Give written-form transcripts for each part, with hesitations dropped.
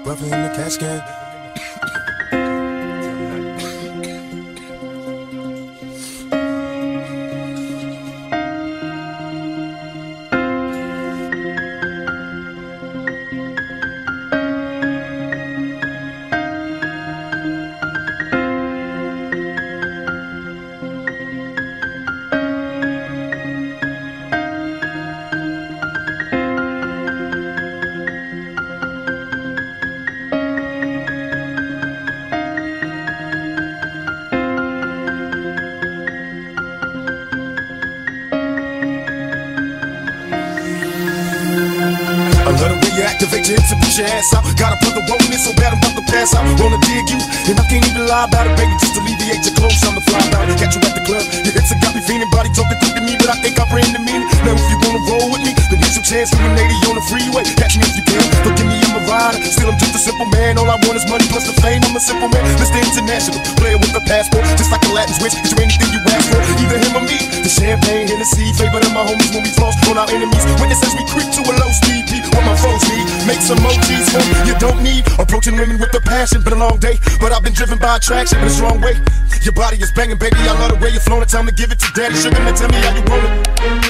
brother in the cash can. I love the way you activate your hips and push your ass out. Got a brother wanting it so bad I'm about to pass out. Wanna dig you, and I can't even lie about it, baby. Just alleviate your clothes, I'm the fly about it. Catch you at the club, your hips have got me feeling. Body talking quick to me, but I think I bring the meaning. Now if you wanna roll with me, then here's some chance for an 80 on the freeway. Catch me if you can, don't give me I'm a rider. Still I'm just a simple man, all I want is money plus the fame. I'm a simple man, Mr. International, player with a passport. Just like a Latin switch, is there anything you ask for? Either him or me, the champagne, Hennessy, favorite of my homies when we floss on our enemies. Witnesses we creep to a low speed, beat what my foes need. Make some emojis for you don't need. Approaching women with a passion, been a long day, but I've been driven by attraction in a strong way. Your body is banging, baby, I love the way you're flowing. Time to give it to daddy, sugar, now tell me how you want it.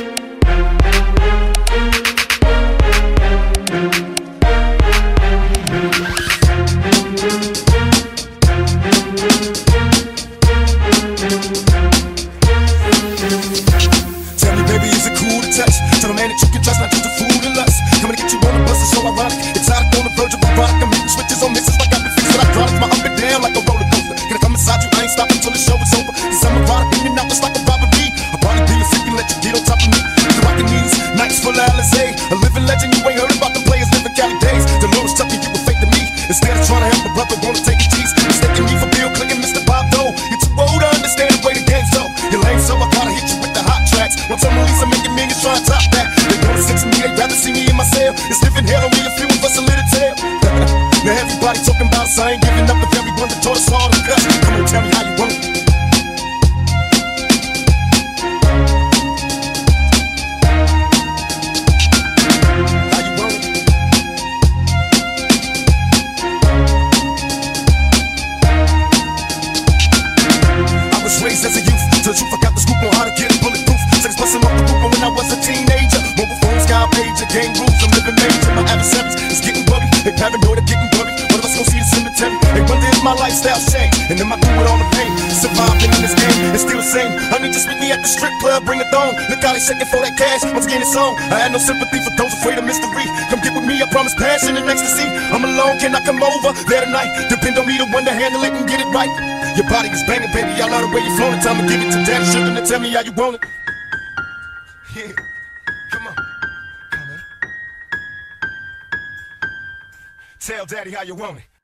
Tell me, baby, is it cool to touch? Tell a man that you can trust, not just a fool and lust. Coming to get you on the bus is so ironic. Exotic on the verge of erotic. I'm hitting switches on misses like I've been fixing hydraulics. My up and down like a roller coaster. Gonna come inside you, I ain't stopping till the show is over. Cause I'm erotic, in and out just like a robbery. I'll probably be a freak and let you get on top of me. The rockin' knees, nights full of Alizé. A living legend, you ain't heard about the players living Cali days. The Lord's tucking you were fake to me. Instead of trying to help a brother, wanna take his cheese. Mistaking me for Bill Clinton, Mr. Bob Dole. You're too old to understand the way the game's so. You're lame, so I gotta hit you with the hot tracks. Once I'm released, I'm making millions trying to top that. They wanna stick to me, they'd rather see me in my cell. It's living hell on me, a few of us a little tail. Now everybody talking about us, I ain't giving up with everyone that taught us all to cuss. Come on, tell me how you want it. How you want it? I was raised as a youth, till you forgot the scoop on how to get bulletproof. Sex busting off the roof when I was a teenager. Mobile phones, sky pager, game rules, I'm living major. My adversaries is getting worried, they paranoid, getting worried. One of us gon' see the cemetery. They wonder if my lifestyle changed, and am I through with all the pain? Surviving in this game, it's still the same. I need to meet me at the strip club, bring it on. Look how they shaking for that cash, once again it's on. I had no sympathy for those afraid of mystery. Come get with me, I promise passion and ecstasy. I'm alone, can I come over there tonight? Depend on me, the one to handle it and get it right. Your body is banging, baby, I love the way you're flowing. Time to give it to daddy, sugar, now tell me how you want it. Yeah, come on. Come on. Tell daddy how you want it.